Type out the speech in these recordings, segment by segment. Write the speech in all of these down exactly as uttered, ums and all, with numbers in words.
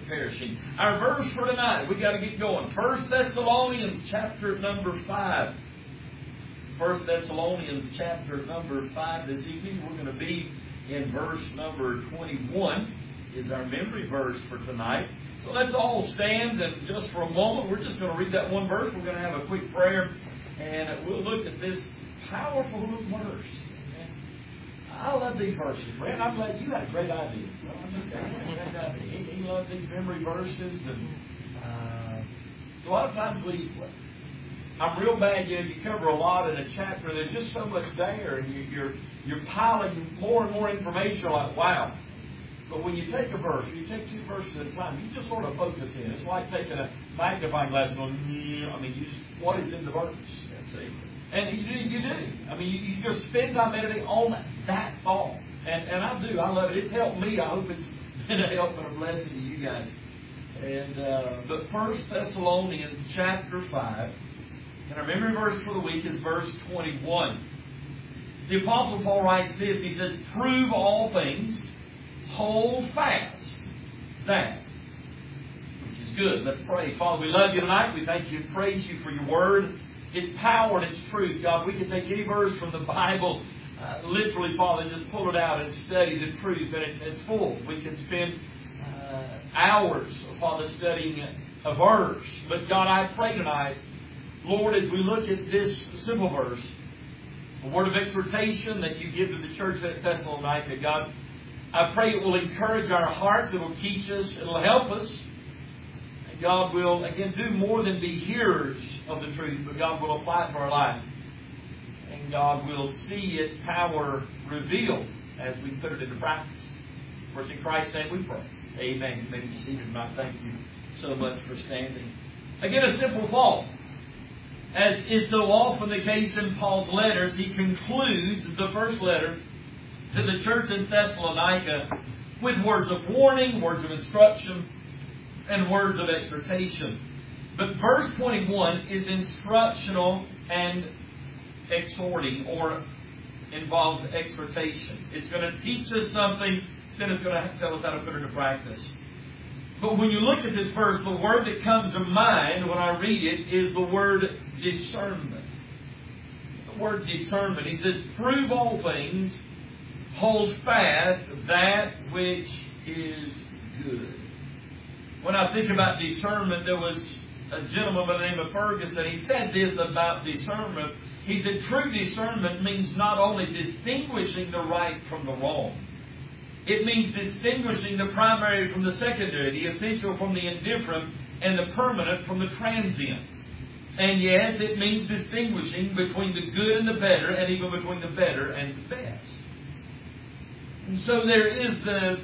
perishing. Our verse for tonight, we got to get going. First Thessalonians chapter number five. First Thessalonians chapter number five this evening. We're going to be in verse number twenty-one is our memory verse for tonight. So let's all stand, and just for a moment, we're just going to read that one verse. We're going to have a quick prayer, and we'll look at this powerful little verse. I love these verses. Brad, I'm glad you had a great idea. Well, I'm just glad you had a great idea. He, he loved these memory verses. And uh, a lot of times we, I'm real bad, you know, you cover a lot in a chapter. There's just so much there. And you, you're, you're piling more and more information. Like, wow. But when you take a verse, you take two verses at a time, you just sort of focus in. It's like taking a magnifying glass and going, I mean, you just, what is in the verse? See? And you do, you do. I mean, you, you just spend time meditating on that thought. And, and I do. I love it. It's helped me. I hope it's been a help and a blessing to you guys. And uh, but First Thessalonians chapter five, and our memory verse for the week is verse twenty-one. The Apostle Paul writes this. He says, prove all things, hold fast that which is good. Let's pray. Father, we love you tonight. We thank you and praise you for your word. Its power and its truth. God, we can take any verse from the Bible, uh, literally, Father, just pull it out and study the truth. And it's, it's full. We can spend uh, hours, Father, studying a verse. But God, I pray tonight, Lord, as we look at this simple verse, a word of exhortation that you give to the church at Thessalonica, God, I pray it will encourage our hearts. It will teach us. It will help us. God will, again, do more than be hearers of the truth, but God will apply it to our life. And God will see its power revealed as we put it into practice. For it's in Christ's name we pray. Amen. You may be seated tonight. Thank you so much for standing. Again, a simple thought. As is so often the case in Paul's letters, he concludes the first letter to the church in Thessalonica with words of warning, words of instruction, and words of exhortation. But verse twenty-one is instructional and exhorting, or involves exhortation. It's going to teach us something, then it's going to tell us how to put it into practice. But when you look at this verse, the word that comes to mind when I read it is the word discernment. The word discernment. He says, prove all things, hold fast that which is good. When I think about discernment, there was a gentleman by the name of Ferguson. He said this about discernment. He said, true discernment means not only distinguishing the right from the wrong. It means distinguishing the primary from the secondary, the essential from the indifferent, and the permanent from the transient. And yes, it means distinguishing between the good and the better, and even between the better and the best. And so there is the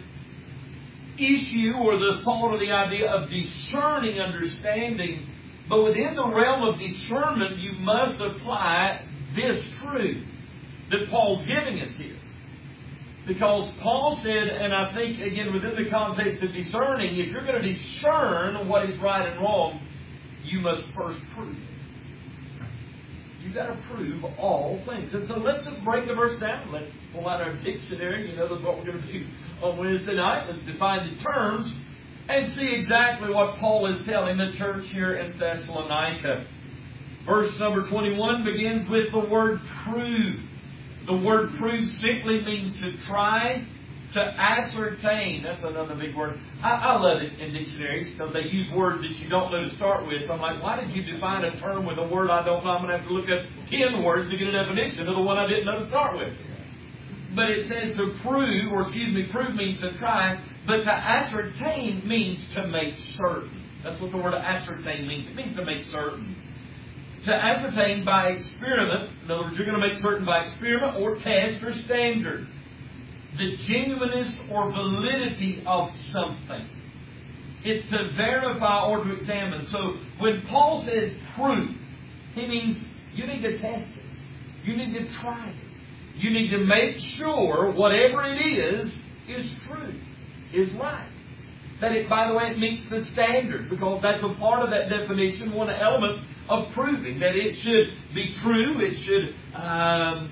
issue or the thought or the idea of discerning understanding. But within the realm of discernment, you must apply this truth that Paul's giving us here. Because Paul said, and I think, again, within the context of discerning, if you're going to discern what is right and wrong, you must first prove it. You've got to prove all things. And so let's just break the verse down. Let's pull out our dictionary. You notice what we're going to do on Wednesday night. Let's define the terms and see exactly what Paul is telling the church here in Thessalonica. Verse number twenty-one begins with the word prove. The word prove simply means to try, to ascertain. That's another big word. I, I love it in dictionaries because they use words that you don't know to start with. So I'm like, why did you define a term with a word I don't know? I'm going to have to look at ten words to get a definition of the one I didn't know to start with. But it says to prove, or excuse me, prove means to try, but to ascertain means to make certain. That's what the word ascertain means. It means to make certain. To ascertain by experiment, in other words, you're going to make certain by experiment or test or standard, the genuineness or validity of something. It's to verify or to examine. So when Paul says prove, he means you need to test it. You need to try it. You need to make sure whatever it is, is true, is right. That it, by the way, it meets the standard, because that's a part of that definition, one element of proving, that it should be true, it should um,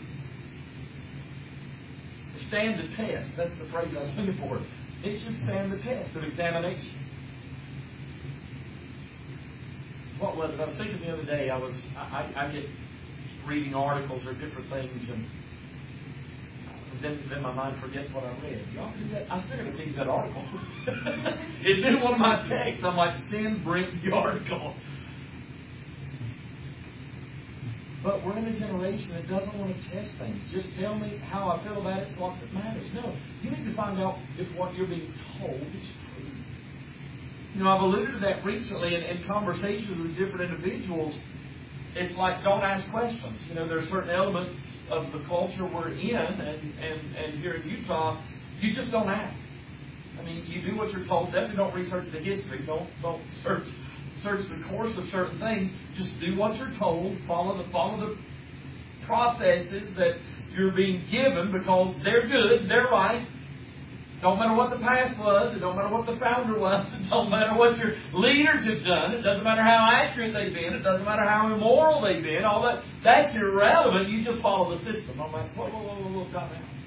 stand the test. That's the phrase I was looking for. It should stand the test of examination. what was it? I was thinking the other day, I was, I, I, I get reading articles or different things, and then, then my mind forgets what I read. Y'all do that? I still got to see that article. It's in one of my texts. I'm like, send Brent the article. But we're in a generation that doesn't want to test things. Just tell me how I feel about it. It's what matters. No, you need to find out if what you're being told is true. You know, I've alluded to that recently in, in conversations with different individuals. It's like, don't ask questions. You know, there are certain elements of the culture we're in, and, and, and here in Utah, you just don't ask. I mean, you do what you're told. Definitely don't research the history. Don't don't search search the course of certain things. Just do what you're told. Follow the follow the processes that you're being given because they're good, they're right. Don't matter what the past was. It don't matter what the founder was. It don't matter what your leaders have done. It doesn't matter how accurate they've been. It doesn't matter how immoral they've been. All that, that's irrelevant. You just follow the system. I'm like, whoa, whoa, whoa, whoa, whoa, time out.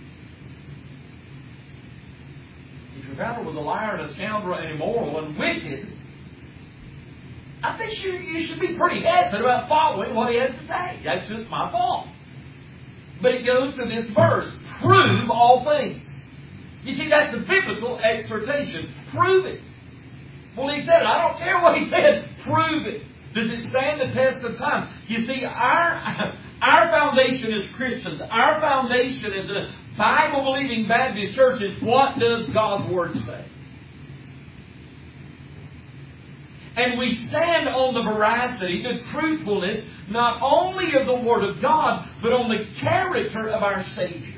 If your founder was a liar and a scoundrel and immoral and wicked, I think you, you should be pretty hesitant about following what he has to say. That's just my fault. But it goes to this verse. Prove all things. You see, that's the biblical exhortation. Prove it. Well, he said it. I don't care what he said. Prove it. Does it stand the test of time? You see, our, our foundation as Christians, our foundation as a Bible-believing Baptist church is what does God's Word say? And we stand on the veracity, the truthfulness, not only of the Word of God, but on the character of our Savior.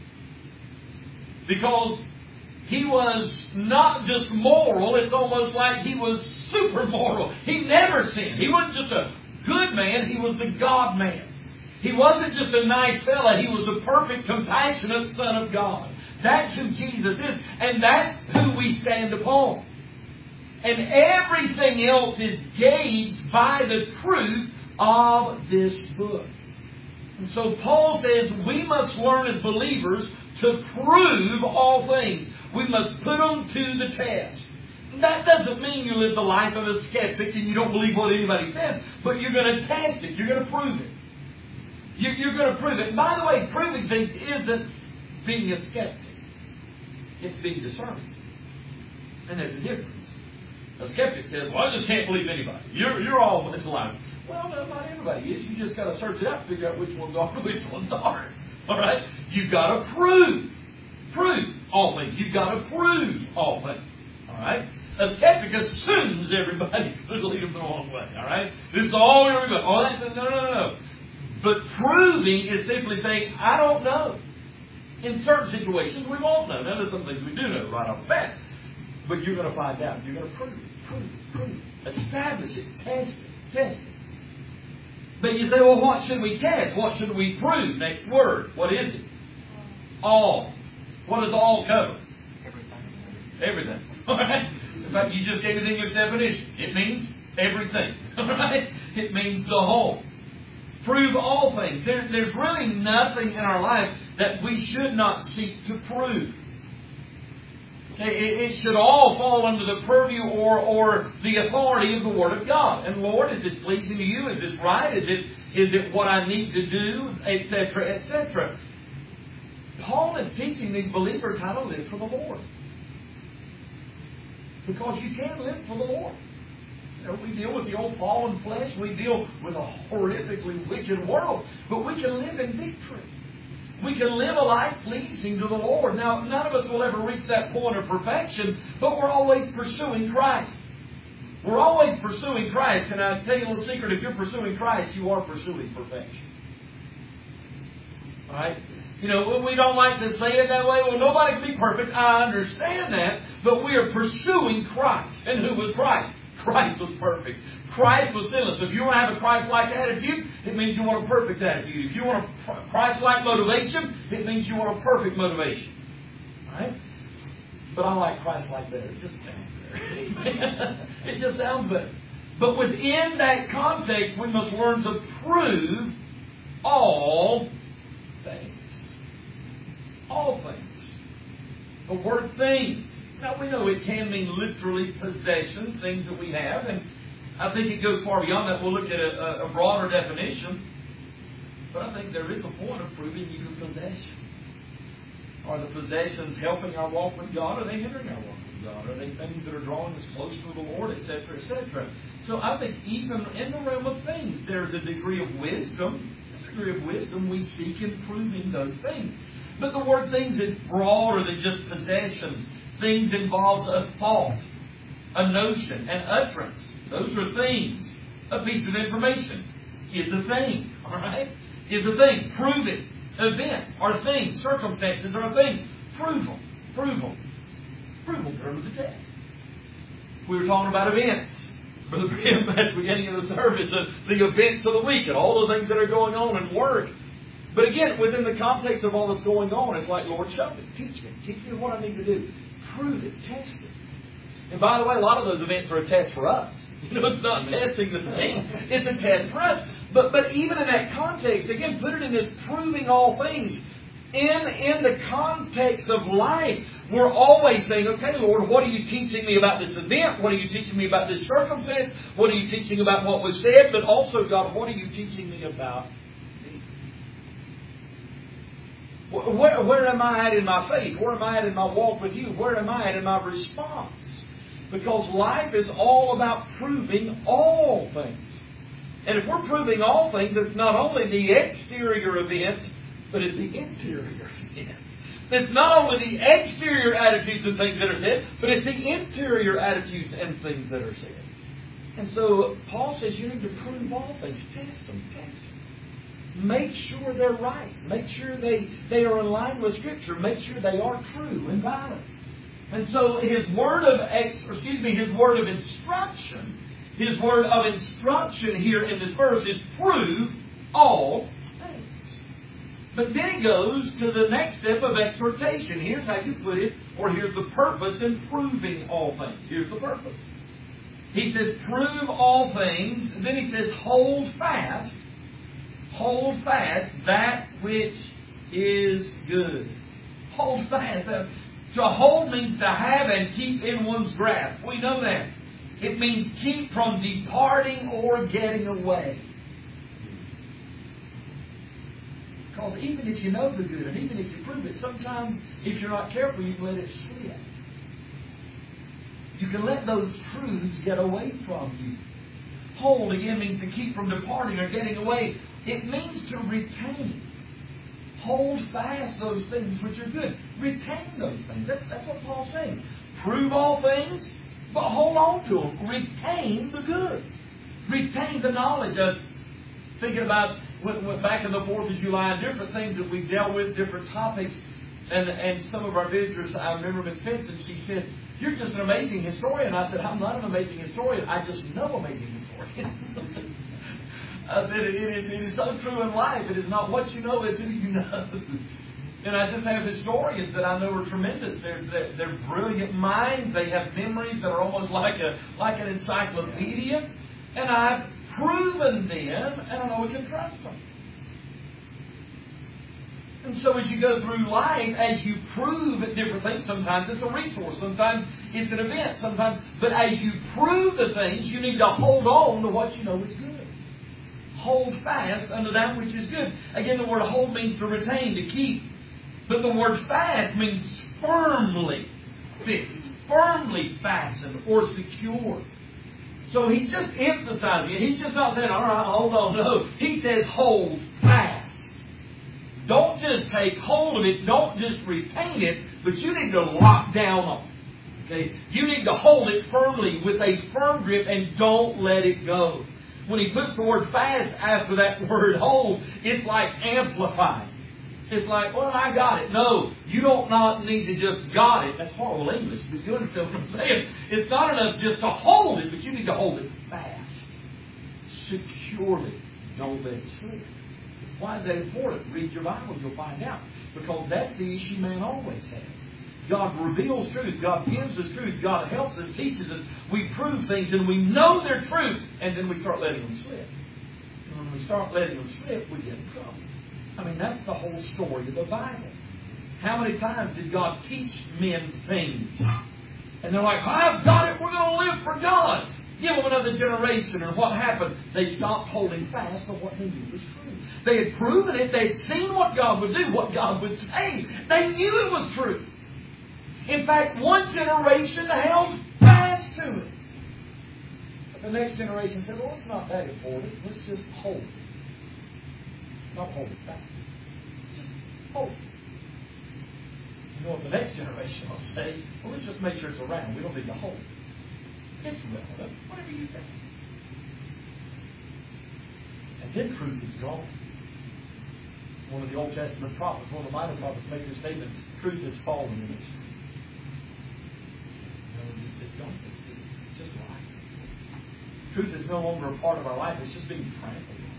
Because He was not just moral, it's almost like He was super moral. He never sinned. He wasn't just a good man, He was the God man. He wasn't just a nice fella, He was the perfect, compassionate Son of God. That's who Jesus is, and that's who we stand upon. And everything else is gauged by the truth of this book. And so Paul says we must learn as believers to prove all things. We must put them to the test. That doesn't mean you live the life of a skeptic and you don't believe what anybody says, but you're going to test it. You're going to prove it. You're going to prove it. And by the way, proving things isn't being a skeptic. It's being discerning. And there's a difference. A skeptic says, well, I just can't believe anybody. You're, you're all a bunch of liars. Well, no, not everybody is. You just got to search it out to figure out which ones are and which ones aren't. All right? You've got to prove. Prove all things. You've got to prove all things. All right? A skeptic assumes everybody's going to lead them the wrong way. All right? This is all we're going to do. Oh, that, no, no, no, no. But proving is simply saying, I don't know. In certain situations, we won't know. Now, there's some things we do know right off the bat. But you're going to find out. You're going to prove it. Prove it. Prove it. Establish it. Test it. Test it. But you say, well, what should we test? What should we prove? Next word. What is it? All. What does all cover? Everything. Everything. All right? In fact, you just gave me the English definition. It means everything. All right? It means the whole. Prove all things. There, there's really nothing in our life that we should not seek to prove. It should all fall under the purview or, or the authority of the Word of God. And Lord, is this pleasing to you? Is this right? Is it is it what I need to do? Etc. Etc. Paul is teaching these believers how to live for the Lord. Because you can't live for the Lord. You know, we deal with the old fallen flesh. We deal with a horrifically wicked world. But we can live in victory. We can live a life pleasing to the Lord. Now, none of us will ever reach that point of perfection, but we're always pursuing Christ. We're always pursuing Christ. And I tell you a little secret, if you're pursuing Christ, you are pursuing perfection. All right? You know, we don't like to say it that way. Well, nobody can be perfect. I understand that. But we are pursuing Christ. And who was Christ? Christ was perfect. Christ was sinless. So if you want to have a Christ-like attitude, it means you want a perfect attitude. If you want a Christ-like motivation, it means you want a perfect motivation. Right? But I like Christ-like better. It just sounds better. It just sounds better. But within that context, we must learn to prove all things. All things. The word things. Now, we know it can mean literally possession, things that we have. And I think it goes far beyond that. We'll look at a, a broader definition. But I think there is a point of proving your possessions. Are the possessions helping our walk with God? Or are they hindering our walk with God? Are they things that are drawing us closer to the Lord, et cetera, et cetera? So I think even in the realm of things, there's a degree of wisdom. A degree of wisdom we seek in proving those things. But the word things is broader than just possessions. Things involves a thought, a notion, an utterance. Those are things. A piece of information is a thing. All right? Is a thing. Prove it. Events are things. Circumstances are things. Prove them. Prove them. Prove them. Prove the text. We were talking about events. Brother Brim, at the beginning of the service, uh, the events of the week and all the things that are going on in work. But again, within the context of all that's going on, it's like, Lord, show me. Teach me. Teach me what I need to do. Prove it. Test it. And by the way, a lot of those events are a test for us. You know, it's not testing the thing. It's a test for us. But but even in that context, again, put it in this proving all things. In, in the context of life, we're always saying, okay, Lord, what are you teaching me about this event? What are you teaching me about this circumstance? What are you teaching about what was said? But also, God, what are you teaching me about me? Where, where am I at in my faith? Where am I at in my walk with you? Where am I at in my response? Because life is all about proving all things. And if we're proving all things, it's not only the exterior events, but it's the interior events. It's not only the exterior attitudes and things that are said, but it's the interior attitudes and things that are said. And so Paul says you need to prove all things. Test them, test them. Make sure they're right. Make sure they, they are in line with Scripture. Make sure they are true and valid. And so his word of ex, excuse me, his word of instruction, his word of instruction here in this verse is prove all things. But then he goes to the next step of exhortation. Here's how you put it, or here's the purpose in proving all things. Here's the purpose. He says, prove all things. And then he says, hold fast. Hold fast that which is good. Hold fast. To hold means to have and keep in one's grasp. We know that. It means keep from departing or getting away. Because even if you know the good, and even if you prove it, sometimes if you're not careful, you can let it slip. You can let those truths get away from you. Hold, again, means to keep from departing or getting away. It means to retain. Hold fast those things which are good. Retain those things. That's, that's what Paul's saying. Prove all things, but hold on to them. Retain the good. Retain the knowledge. I was thinking about when, when back in the fourth of July, different things that we dealt with, different topics. And, and some of our visitors, I remember Miss Benson, she said, you're just an amazing historian. I said, I'm not an amazing historian. I just know amazing historians. I said, it is, it is so true in life. It is not what you know, it's who you know. And I just have historians that I know are tremendous. They're, they're, they're brilliant minds. They have memories that are almost like a like an encyclopedia. And I've proven them, and I know we can trust them. And so as you go through life, as you prove at different things, sometimes it's a resource, sometimes it's an event, sometimes. But as you prove the things, you need to hold on to what you know is good. Hold fast unto that which is good. Again, the word hold means to retain, to keep. But the word fast means firmly fixed, firmly fastened or secured. So he's just emphasizing it. He's just not saying, all right, hold on. No. He says hold fast. Don't just take hold of it. Don't just retain it. But you need to lock down on it. Okay? You need to hold it firmly with a firm grip and don't let it go. When he puts the word fast after that word hold, it's like amplified. It's like, well, I got it. No, you don't not need to just got it. That's horrible English, but you understand what I'm saying. It's not enough just to hold it, but you need to hold it fast, securely. Don't let it slip. Why is that important? Read your Bible, you'll find out. Because that's the issue man always has. God reveals truth. God gives us truth. God helps us, teaches us. We prove things and we know they're true. And then we start letting them slip. And when we start letting them slip, we get in trouble. I mean, that's the whole story of the Bible. How many times did God teach men things? And they're like, I've got it. We're going to live for God. Give them another generation, and what happened? They stopped holding fast to what they knew was true. They had proven it. They had seen what God would do, what God would say. They knew it was true. In fact, one generation held fast to it. But the next generation said, well, it's not that important. Let's just hold it. Not hold it fast. Just hold it. You know what the next generation will say? Well, let's just make sure it's around. We don't need to hold it. It's relevant. Whatever you think. And then truth is gone. One of the Old Testament prophets, one of the minor prophets, made this statement: truth has fallen in us. You know, it's, it's gone. It's just, just life. Truth is no longer a part of our life. It's just being trampled on.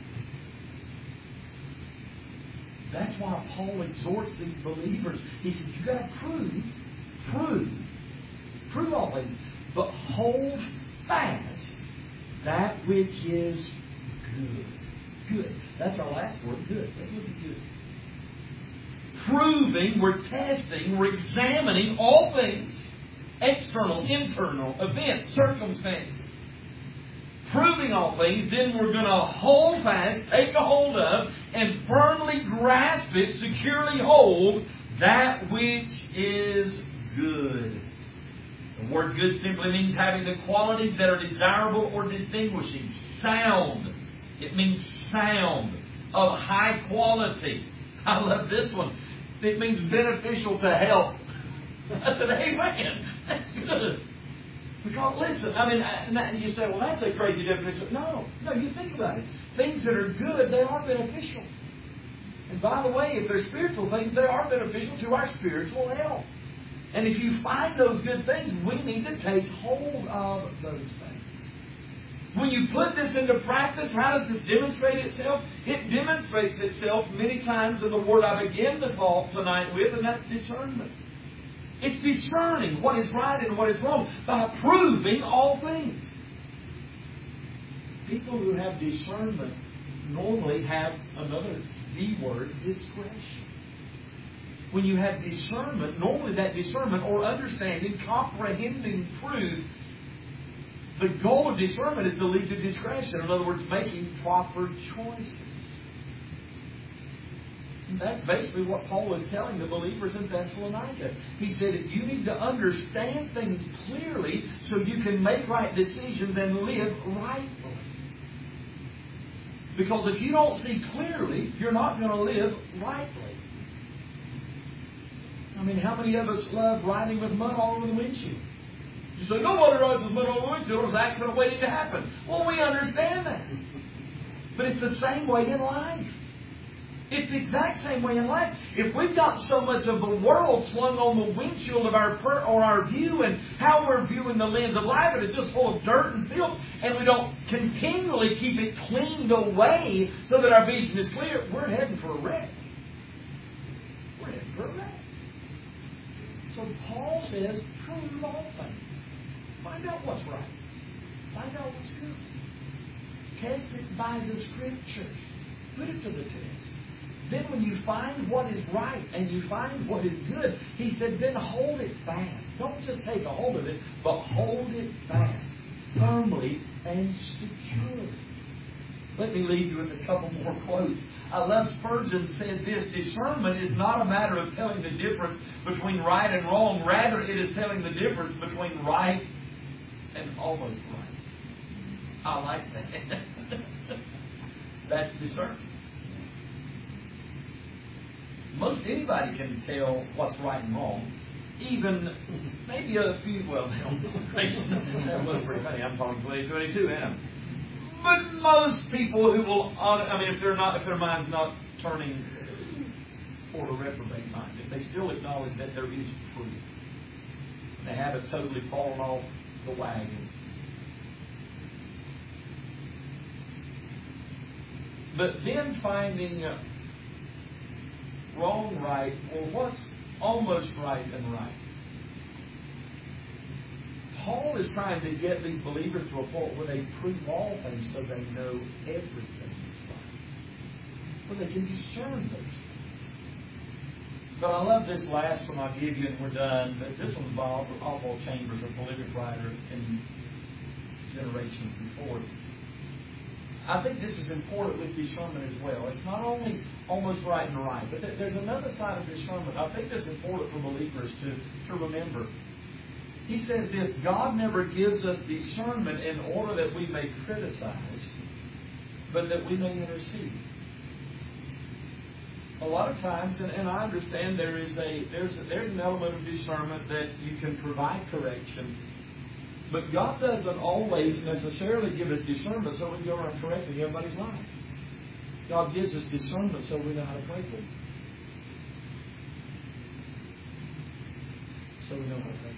That's why Paul exhorts these believers. He says, you've got to prove, prove, prove all things. But hold fast that which is good. Good. That's our last word, good. Let's look at good. Proving, we're testing, we're examining all things. External, internal, events, circumstances. Proving all things, then we're going to hold fast, take a hold of, and firmly grasp it, securely hold that which is good. The word good simply means having the qualities that are desirable or distinguishing. Sound. It means sound. Of high quality. I love this one. It means beneficial to health. I said, amen. That's good. Because, listen, I mean, and you say, well, that's a crazy definition. No, no, you think about it. Things that are good, they are beneficial. And by the way, if they're spiritual things, they are beneficial to our spiritual health. And if you find those good things, we need to take hold of those things. When you put this into practice, how does this demonstrate itself? It demonstrates itself many times in the word I began the talk tonight with, and that's discernment. It's discerning what is right and what is wrong by proving all things. People who have discernment normally have another D word, discretion. When you have discernment, normally that discernment or understanding, comprehending truth, the goal of discernment is to lead to discretion. In other words, making proper choices. And that's basically what Paul is telling the believers in Thessalonica. He said that you need to understand things clearly so you can make right decisions and live rightly. Because if you don't see clearly, you're not going to live rightly. I mean, how many of us love riding with mud all over the windshield? You say, nobody rides with mud all over the windshield. There's an accident waiting to happen. Well, we understand that. But it's the same way in life. It's the exact same way in life. If we've got so much of the world slung on the windshield of our per- or our view and how we're viewing the lens of life, and it's just full of dirt and filth, and we don't continually keep it cleaned away so that our vision is clear, we're heading for a wreck. We're heading for a wreck. So Paul says, prove all things. Find out what's right. Find out what's good. Test it by the Scriptures. Put it to the test. Then when you find what is right and you find what is good, he said, then hold it fast. Don't just take a hold of it, but hold it fast, firmly and securely. Let me leave you with a couple more quotes. I love Spurgeon said this: discernment is not a matter of telling the difference between right and wrong. Rather, it is telling the difference between right and almost right. I like that. That's discernment. Most anybody can tell what's right and wrong. Even maybe a few, well, that was pretty funny. I'm talking twenty twenty-two, ain't I? But most people who will, I mean, if they're not, if their mind's not turning toward a reprobate mind, if they still acknowledge that there is truth, they haven't totally fallen off the wagon. But then finding uh, wrong, right, or what's almost right and right. Paul is trying to get these believers to a point where they prove all things so they know everything is right. So they can discern those things. But I love this last one I'll give you and we're done. But this one's by Oswald Chambers, a prolific writer in generations before. I think this is important with discernment as well. It's not only almost right and right, but there's another side of discernment I think that's important for believers to, to remember. He says this: God never gives us discernment in order that we may criticize, but that we may intercede. A lot of times, and, and I understand there is a there's a, there's an element of discernment that you can provide correction, but God doesn't always necessarily give us discernment so we can go around correcting everybody's life. God gives us discernment so we know how to pray for them. So we know how to pray for them.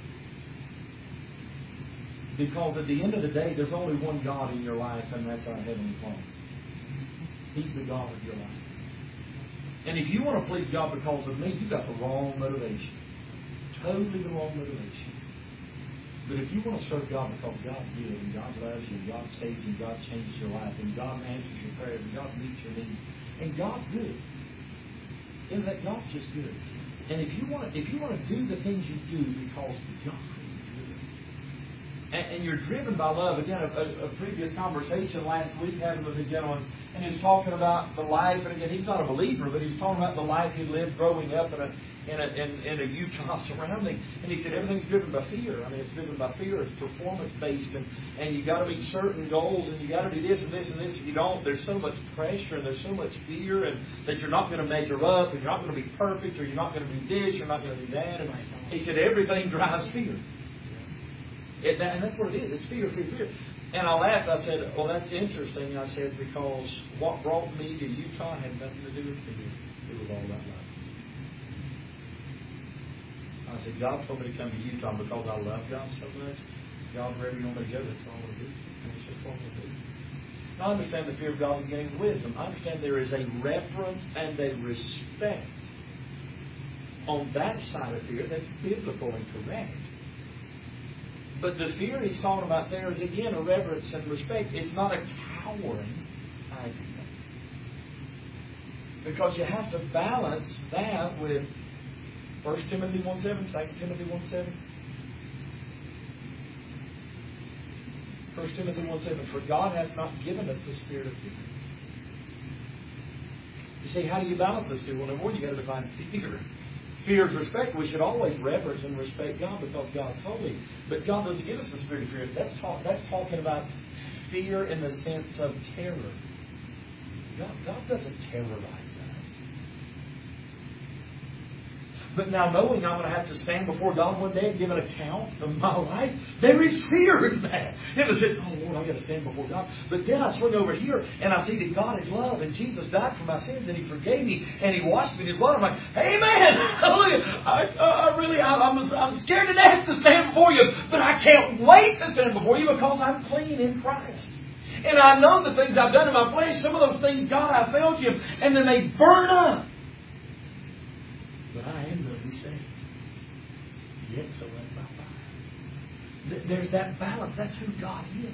Because at the end of the day, there's only one God in your life, and that's our Heavenly Father. He's the God of your life. And if you want to please God because of me, you've got the wrong motivation. Totally the wrong motivation. But if you want to serve God because God's good, and God loves you, and God saves you, and God changes your life, and God answers your prayers, and God meets your needs, and God's good. And that God's just good. And if you want to, if you want to do the things you do because God is good, and, and you're driven by love, again, a, a, a previous conversation last week having with a gentleman, and he's talking about the life, and again, he's not a believer, but he's talking about the life he lived growing up in a in a, in, in a Utah surrounding. And he said everything's driven by fear. I mean, it's driven by fear. It's performance-based, and, and you've got to meet certain goals, and you've got to do this and this and this. If you don't, there's so much pressure, and there's so much fear, and that you're not going to measure up, and you're not going to be perfect, or you're not going to do this, you're not going to do that. And he said everything drives fear. It, and that's what it is. It's fear, fear, fear. And I laughed. I said, well, that's interesting. I said, because what brought me to Utah had nothing to do with fear. It was all about love. I said, God told me to come to Utah because I love God so much. God, wherever you want me to go, that's all I want to do. And it's just what I want to do. I understand the fear of God is getting wisdom. I understand there is a reverence and a respect on that side of fear that's biblical and correct. But the fear he's talking about there is, again, a reverence and respect. It's not a cowering idea. Because you have to balance that with First Timothy one seven, Second Timothy one seven. First Timothy one seven, for God has not given us the spirit of fear. You see, how do you balance those two? Well, number one, you've got to define fear. Fear is respect. We should always reverence and respect God because God's holy. But God doesn't give us the spirit of fear. That's, talk, that's talking about fear in the sense of terror. God, God doesn't terrorize us. But now knowing I'm going to have to stand before God one day and give an account of my life, there is fear in that. In the sense, oh Lord, I've got to stand before God. But then I swing over here and I see that God is love and Jesus died for my sins and He forgave me and He washed me in His blood. I'm like, amen! I, I really, I, I'm, I'm scared to death to stand before you, but I can't wait to stand before you because I'm clean in Christ. And I know the things I've done in my flesh, some of those things, God, I failed you, and then they burn up. But I am going to be saved. Yet so as my fire. There's that balance. That's who God is.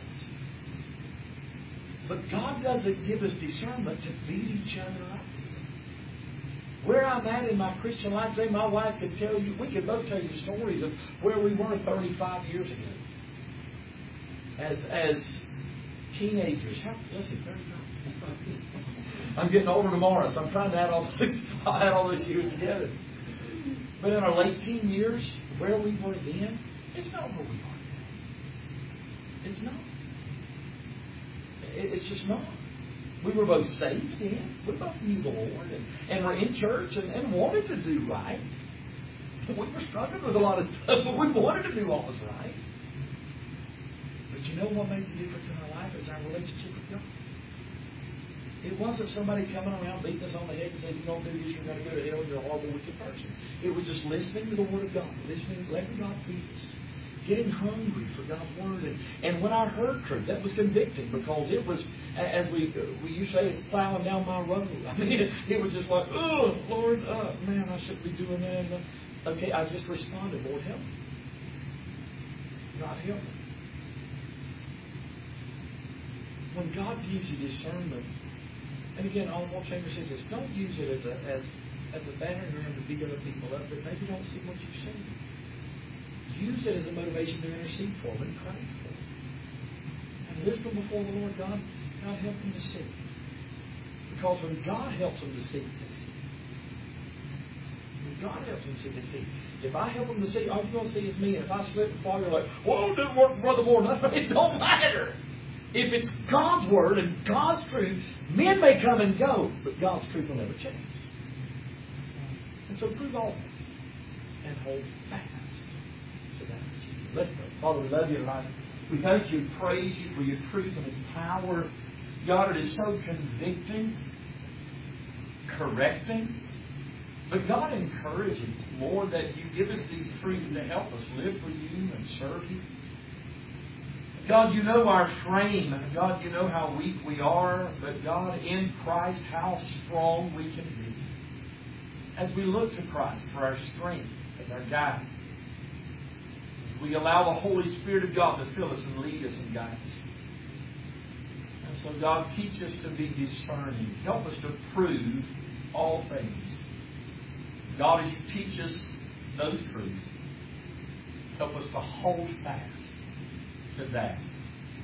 But God doesn't give us discernment to beat each other up. Where I'm at in my Christian life today, my wife could tell you, we could both tell you stories of where we were thirty-five years ago. As as teenagers. How, let's see, thirty-five. I'm getting older tomorrow, so I'm trying to add all this, I'll add all this year together. But in our late teen years, where we were then, it's not where we are now. It's not. It's just not. We were both saved then. We both knew the Lord and, and were in church and, and wanted to do right. We were struggling with a lot of stuff, but we wanted to do all that's right. But you know what made the difference in our life is our relationship with God. It wasn't somebody coming around beating us on the head and saying, if you don't do this, you're going to go to hell, you're a horrible, wicked person. It was just listening to the Word of God, listening, letting God feed us, getting hungry for God's Word. And, and when I heard truth, that was convicting because it was, as we we you say, it's plowing down my road. I mean, it, it was just like, oh, Lord, uh, man, I shouldn't be doing that. Okay, I just responded, Lord, help me. God, help me. When God gives you discernment, and again, Oswald Chambers says this, don't use it as a as as a battering ram to beat other people up that maybe don't see what you've seen. Use it as a motivation to intercede for them and pray for them. lift them before the Lord God. God, help them to see. Because when God helps them to see, they see. When God helps them to see, they see. If I help them to see, all you're going to see is me. And if I slip and fall, you're like, whoa, it didn't work for Brother Moore. It don't matter. If it's God's Word and God's truth, men may come and go, but God's truth will never change. And so prove all things and hold fast to that which is good. Let's pray. Father, we love you tonight. We thank you and praise you for your truth and its power. God, it is so convicting, correcting, but God, encouraging more that you give us these truths to help us live for you and serve you. God, you know our frame. God, you know how weak we are. But God, in Christ, how strong we can be. As we look to Christ for our strength, as our guide. As we allow the Holy Spirit of God to fill us and lead us and guide us. And so, God, teach us to be discerning. Help us to prove all things. God, as you teach us those truths, help us to hold fast to that